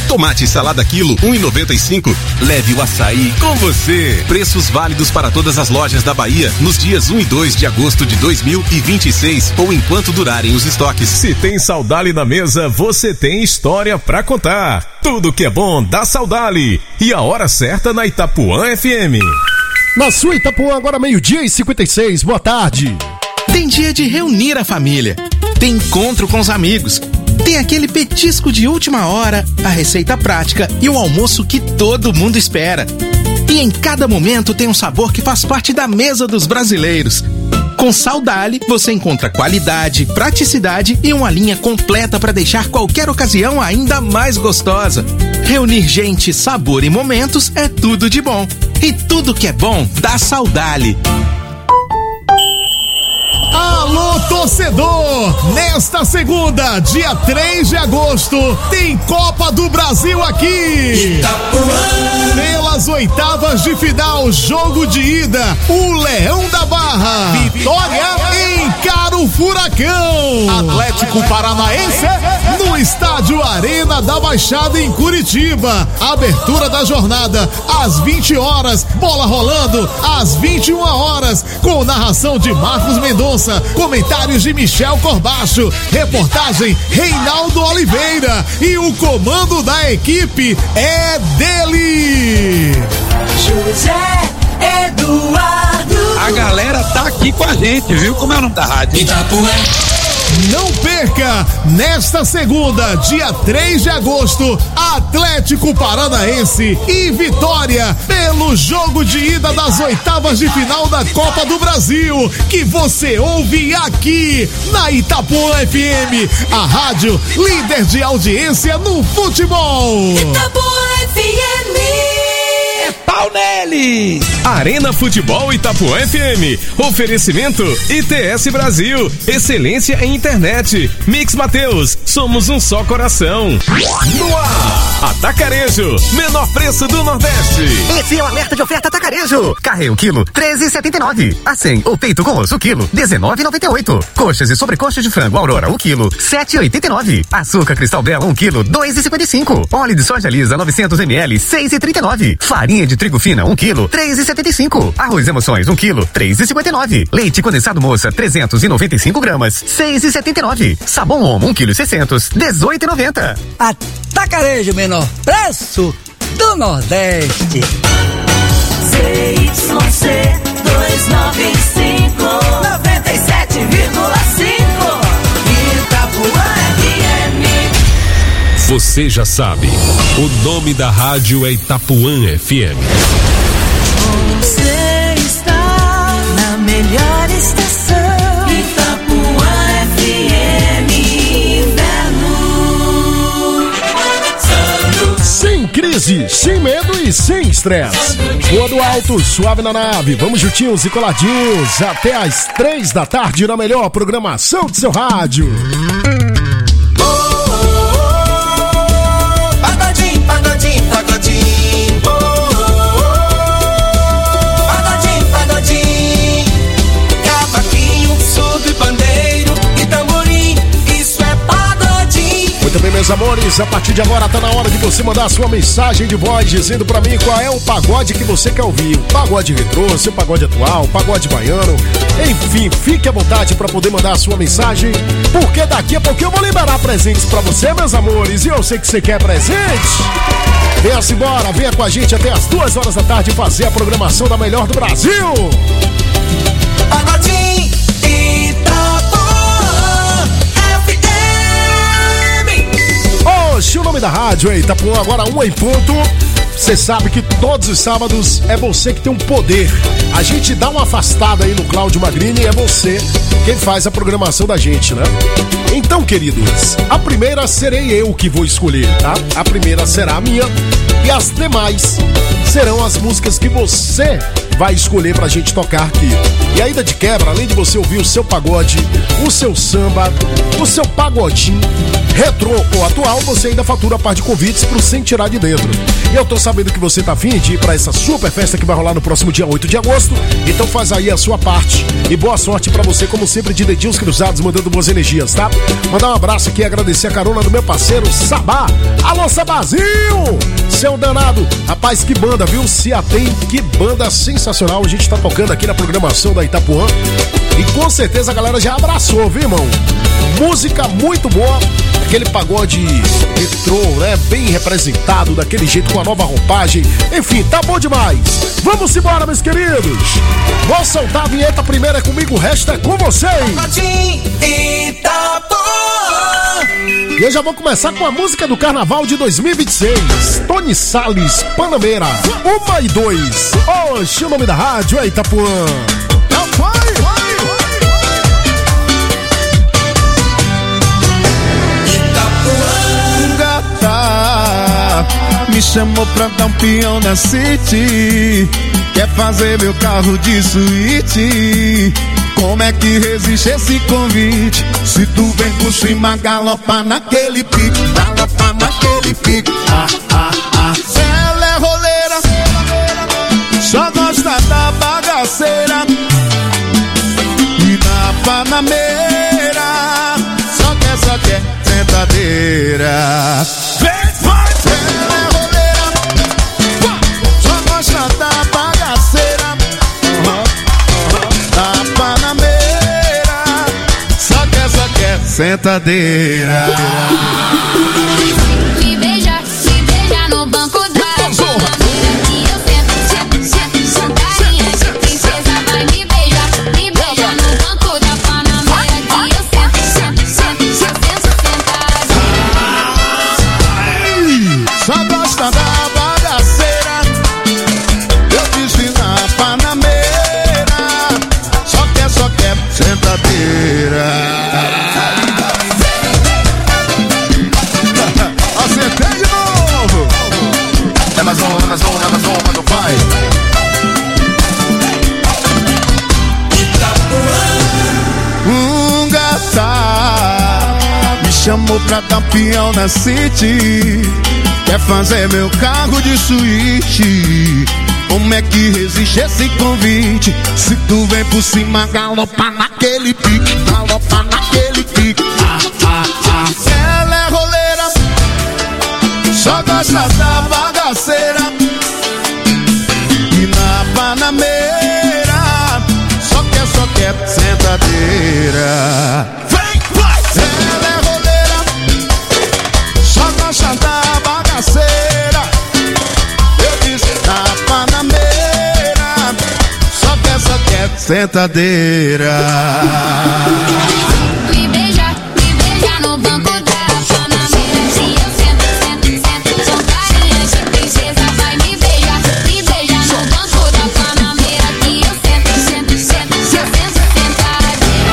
Tomate e salada quilo, um e noventa e cinco. Leve o açaí com você. Preços válidos para todas as lojas da Bahia nos dias um e dois de agosto de dois mil e vinte e seis ou enquanto durarem os estoques. Se tem Saudali na mesa, você tem história pra contar. Tudo que é bom dá Saudali. E a hora certa na Itapuã F M. Na sua Itapuã, agora meio-dia e cinquenta e seis. Boa tarde. Tem dia de reunir a família. Tem encontro com os amigos. Tem aquele petisco de última hora, a receita prática e o almoço que todo mundo espera. E em cada momento tem um sabor que faz parte da mesa dos brasileiros. Com Saudali, você encontra qualidade, praticidade e uma linha completa para deixar qualquer ocasião ainda mais gostosa. Reunir gente, sabor e momentos é tudo de bom. E tudo que é bom dá Saudali. Alô, torcedor! Nesta segunda, dia três de agosto, tem Copa do Brasil aqui! Itapuã. Pelas oitavas de final, jogo de ida, o Leão da Barra, Vitória encara o Furacão, Atlético Paranaense no estádio Arena da Baixada em Curitiba. Abertura da jornada às vinte horas, bola rolando às vinte e uma horas, com narração de Marcos Mendonça, comentários de Michel Corbacho, reportagem Reinaldo Oliveira e o comando da equipe é dele, José Eduardo. A galera tá aqui com a gente, viu? Como é o nome da rádio? Itapuã. Não perca, nesta segunda, dia três de agosto, Atlético Paranaense e Vitória pelo jogo de ida das oitavas de final da Copa do Brasil, que você ouve aqui na Itapuã F M, a rádio líder de audiência no futebol. Itapuã F M. Pau nele! Arena Futebol Itapuã F M. Oferecimento I T S Brasil. Excelência em internet. Mix Mateus. Somos um só coração. No ar. Atacarejo. Menor preço do Nordeste. Esse é o alerta de oferta Atacarejo. Carré o quilo, treze e setenta e nove. Acém ou peito com osso, quilo, dezenove e noventa e oito. Coxas e sobrecoxas de frango Aurora, o quilo, sete e oitenta e nove. Açúcar Cristal Bela, um quilo, dois e cinquenta e cinco. Óleo de soja lisa, novecentos mililitros, seis e trinta e nove. Farinha de trigo fina, um quilo, três e setenta e cinco. Arroz Emoções, um quilo, três e cinquenta e nove. Leite condensado moça, trezentos e noventa e cinco gramas, seis e setenta e nove. Sabão Omo, um quilo e seiscentos, dezoito e noventa. Atacarejo, menor preço do Nordeste. C Y C duzentos e noventa e cinco, noventa e sete vírgula cinco. Itapuã F M. Você já sabe, o nome da rádio é Itapuã F M. Você está na melhor estação. Itapuã F M Inverno. Sem crise, sem medo e sem estresse. Rua do Alto, suave na nave. Vamos juntinhos e coladinhos até às três da tarde na melhor programação do seu rádio. Pagodinho, pagodinho, pagodinho. Oh, oh, oh. Pagodinho, pagodinho. Cavaquinho, surdo e pandeiro e tamborim. Isso é pagodinho. Muito bem, meus amores, a partir de agora tá na hora de você mandar a sua mensagem de voz dizendo pra mim qual é o pagode que você quer ouvir. O pagode retrô, seu pagode atual, o pagode baiano. Enfim, fique à vontade pra poder mandar a sua mensagem, porque daqui a pouco eu vou liberar presentes pra você, meus amores, e eu sei que você quer presente. Venha-se embora, venha com a gente até as duas horas da tarde fazer a programação da melhor do Brasil. Pagodinho, Itapuã F M. Oxe, o nome da rádio é Itapuã, agora uma em ponto. Você sabe que todos os sábados é você que tem um poder. A gente dá uma afastada aí no Cláudio Magrini e é você quem faz a programação da gente, né? Então, queridos, a primeira serei eu que vou escolher, tá? A primeira será a minha e as demais serão as músicas que você vai escolher pra gente tocar aqui. E ainda de quebra, além de você ouvir o seu pagode, o seu samba, o seu pagodinho, retrô ou atual, você ainda fatura a par de convites pro Sem Tirar de Dentro. E eu tô sabendo que você tá afim de ir pra essa super festa que vai rolar no próximo dia oito de agosto, então faz aí a sua parte. E boa sorte pra você, como sempre, de dedinhos cruzados, mandando boas energias, tá? Mandar um abraço aqui e agradecer a carona do meu parceiro Sabá. Alô, Sabazinho! Seu danado, rapaz, que banda, viu? Se atém, que banda sensacional. A gente tá tocando aqui na programação da Itapuã e com certeza a galera já abraçou, viu, irmão? Música muito boa, aquele pagode retrô, né? Bem representado, daquele jeito, com a nova roupagem. Enfim, tá bom demais. Vamos embora, meus queridos. Vou soltar a vinheta primeiro, é comigo, o resto é com vocês. E eu já vou começar com a música do Carnaval de dois mil e vinte e seis. Tony Salles, Panameira, uma e dois. Oxe, o nome da rádio é Itapuã. Não foi, vai, vai. Gata, me chamou pra dar um peão na City. Quer fazer meu carro de suíte. Como é que resiste esse convite? Se tu vem por cima, galopa naquele pique, galopa naquele pique. Ah, ah, ah. Ela é roleira, só gosta da bagaceira. E na Panameira, só quer, só quer sentadeira. Vem, vai! Ela é roleira, só gosta da bagaceira. Sentadeira. Me beija, me beija no banco da Panameira. E eu sento, sento, sento, sentarinha de princesa. Vai me beijar, me beija no banco da Panameira. E eu sento, sento, sento, sento, sentadinha. Só gosta da bagaceira. Eu disse na Panameira. Só quer, só quer sentadeira. Um gata me chamou pra dar peão na City. Quer fazer meu carro de suíte. Como é que resiste esse convite? Se tu vem por cima, galopa naquele pique, galopa naquele pique. Ah, ah, ah. Ela é roleira, só gosta da bagaceira. E na Panameira, só quer, só quer sentadeira. Vem, vai! Ela é roleira, só gosta da bagaceira. Eu disse na Panameira, só quer, só quer sentadeira. Me beija, me beija no banco da Panameira. Se eu sento, sento, sento, sou carinha de princesa. Vai me beijar, me beija no banco da Panameira. Que eu sento, sento, sento, sento, sentadinha.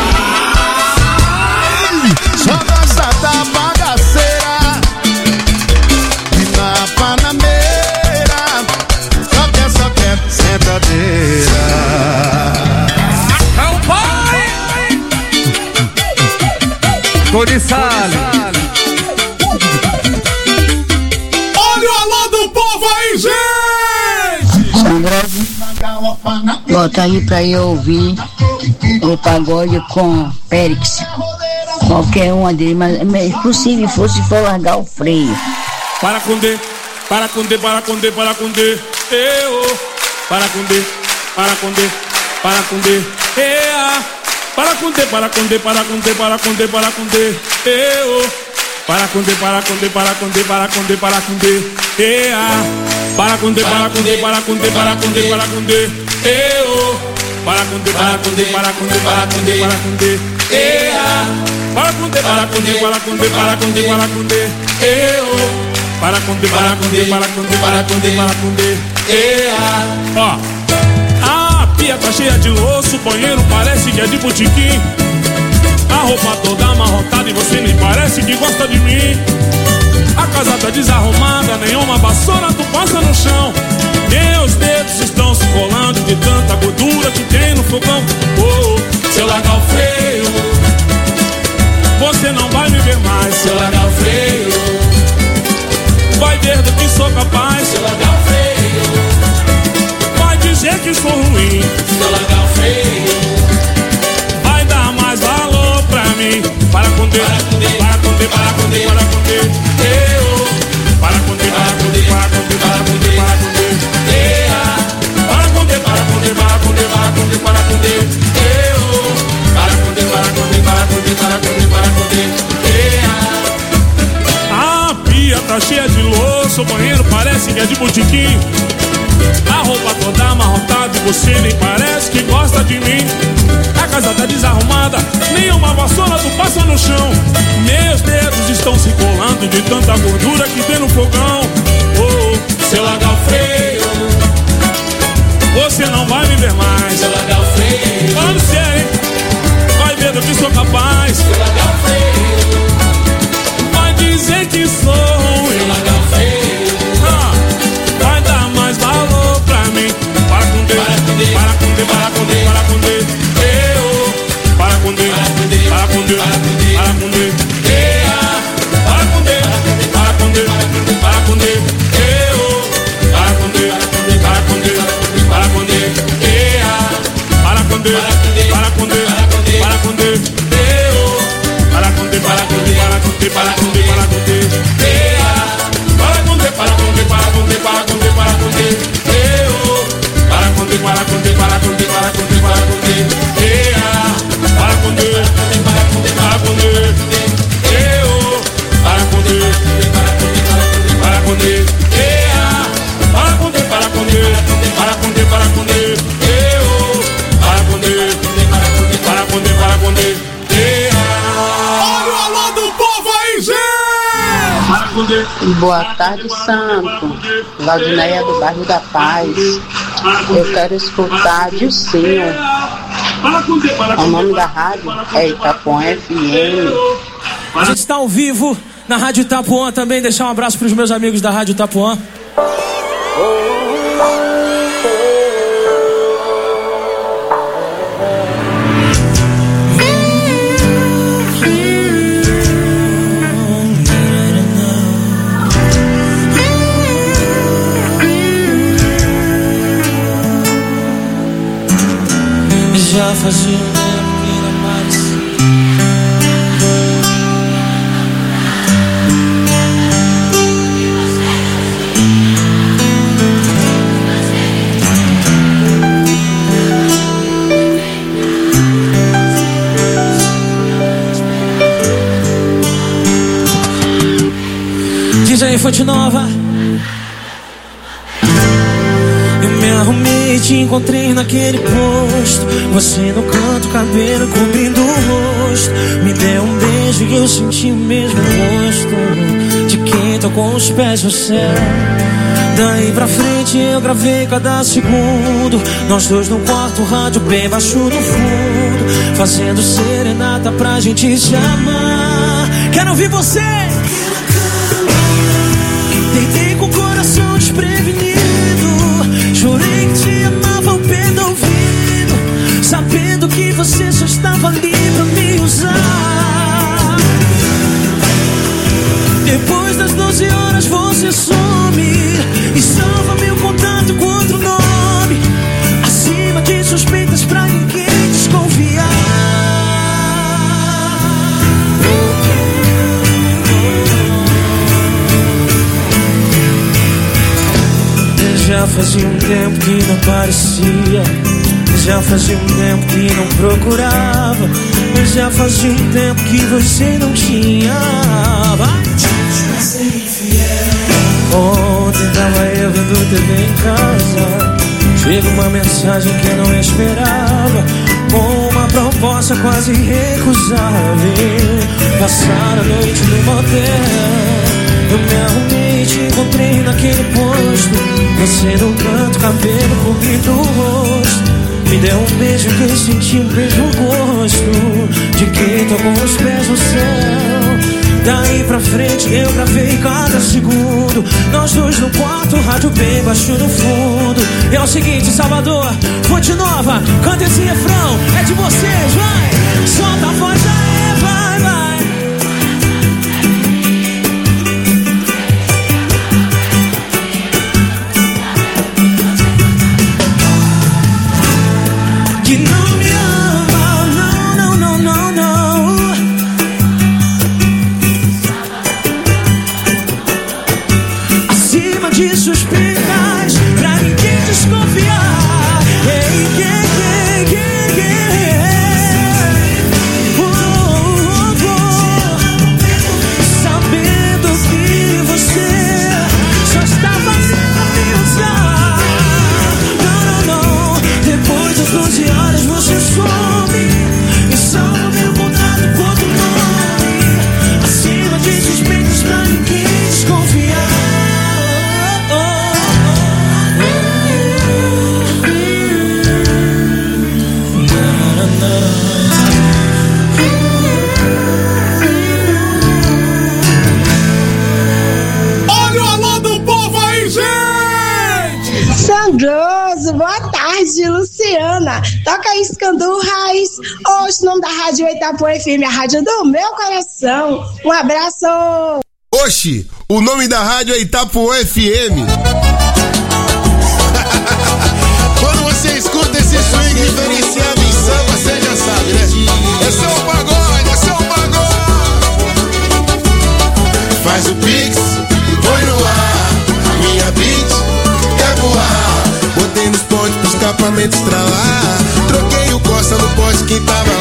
Só gosta da bagaceira. E na Panameira, só quer, só quer sentadeira. É o pai! Tony Salles. Olha o alô do povo aí, gente! Bota aí pra eu ouvir o pagode com Périx. Qualquer uma deles, mas é possível fosse for largar o freio. Para com D, para com D, para com D, para com D. Eu, para com D, para com D, para com D. Ea, para com D, para com D, para com D, para com D, para com D. Eu, para com D, para com D, para com D, para com D, para com D. Ea, para com D, para com D, para com D, para com D, para com D. Eu, para com D, para com D, para com D, para com D, para com D. Ea, para com D, para com D, para com D, para com D, para com D. Eu, para com D, para com D, para com D, para com D, para com D. Ea, ó. A pia tá cheia de louço, o banheiro parece que é de botiquim. A roupa toda amarrotada e você nem parece que gosta de mim. A casa tá desarrumada, nenhuma vassoura tu passa no chão. Meus dedos estão se colando de tanta gordura que tem no fogão. Oh, se eu largar o freio, você não vai me ver mais. Se eu largar o freio, vai ver do que sou capaz. Se eu largar o freio, vai dizer que sou ruim. Se eu largar o freio, vai dar mais valor pra mim. Para com Deus, para com Deus, para com Deus, para com Deus. Eu, para com Deus, para com Deus, para com Deus, para com Deus, para com Deus. Para com Deus, para com Deus, para com Deus, para com Deus, para com Deus. Eu, para com Deus, para com Deus, para com Deus, para com Deus, para com Deus. A pia tá cheia de louça, o banheiro parece que é de botiquim. A roupa toda amarrotada e você nem parece que gosta de mim. A casa tá desarrumada, nenhuma vassoura tu passa no chão. Meus dedos estão se colando de tanta gordura que tem no fogão. Oh, se eu largar o freio, você não vai me ver mais. Se eu largar o freio, falando sério, hein? Vai ver do que sou capaz. Se eu largar o freio, vai dizer que sou ruim. Se eu largar o freio, ah, vai dar mais valor pra mim. Para com Deus, para com Deus, para com Deus, para com Deus. Eu, para com Deus, para com Deus, para com Deus. Para com Deus, para com Deus, para com Deus. Eu, para com Deus, para com Deus, para com Deus. Para com Deus, para com Deus, para com Deus. Eu, para com Deus, para com Deus, para com Deus, para com Deus, para com Deus. Para com Deus, para com Deus, para com Deus, para com Deus, para com Deus. Eu, para com Deus, para com Deus, para com Deus, para com Deus, para com Deus. Para com Deus, para com Deus. Eu, para com Deus, para com Deus. Para com Deus, para com Deus, para com Deus, para com Deus. Eu, para com Deus, para com Deus, para com Deus. Olha o alô do povo aí, gente! Boa tarde, Santo. Valdineia do bairro da Paz. Eu quero escutar Dilcinho. O nome da rádio é Itapuã F M. A gente está ao vivo na Rádio Itapuã também. Deixar um abraço para os meus amigos da Rádio Itapuã. Já fazia um tempo que não mais. Diz aí, Fonte Nova. Me arrumei e te encontrei naquele posto. Você no canto, cabelo cobrindo o rosto. Me deu um beijo e eu senti o mesmo gosto de quem tocou os pés no céu. Daí pra frente eu gravei cada segundo. Nós dois no quarto, rádio bem baixo no fundo, fazendo serenata pra gente se amar. Quero ouvir você. Deitei com o coração desprevenido. Jurei que te amava ao pé do ouvido, sabendo que você só estava ali pra me usar. Depois das doze horas você some e salva meu contato com outro nome, acima de suspeitas pra ninguém desconfiar. Já fazia um tempo que não aparecia, já fazia um tempo que não procurava, já fazia um tempo que você não tinha. Vai. Ontem tava eu vendo T V em casa, chega uma mensagem que eu não esperava, com uma proposta quase irrecusável. Passar a noite no motel. Eu me arrumei e te encontrei naquele posto. Você no canto, cabelo cobrindo o rosto. Me deu um beijo que eu senti o mesmo gosto de quem tocou os pés no céu. Daí pra frente eu gravei cada segundo. Nós dois no quarto, rádio bem baixo no fundo. E é o seguinte, Salvador, Fonte Nova, canta esse refrão, é de vocês, vai! Solta a voz aí, vai, vai! Que não me ama, não, não, não, não, não. Acima de suspeitas, pra ninguém desconfiar. Ei, quem, quem, quem, quem? Oh, oh, oh. Sabendo que você só está fazendo me usar. Não, não, não. Depois das doze horas você some e salva meu contato com outro nome. Acima de suspeitas pra ninguém desconfiar. Olha o alô do povo aí, gente! Sandroso, boa tarde, Luciana. Toca aí, Escandu Raiz. Hoje, o nome da rádio é Itapuã F M, a rádio do meu coração. Um abraço. Oxi, o nome da rádio é Itapuã F M. Quando você escuta esse swing diferenciado em samba, você já sabe, né? Esse é o pagode, esse é o pagode. Faz o pix, põe no ar. Minha beat quer voar. Botei nos pontos pro escapamento estralar. Troquei o Costa no poste que tava